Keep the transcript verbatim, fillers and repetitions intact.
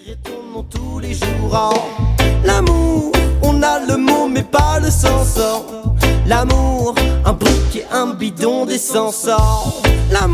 dirait ton nom tous les jours. Oh, l'amour, on a le mot mais pas le sens. Oh, l'amour, un brick et un bidon d'essence. Oh, l'amour.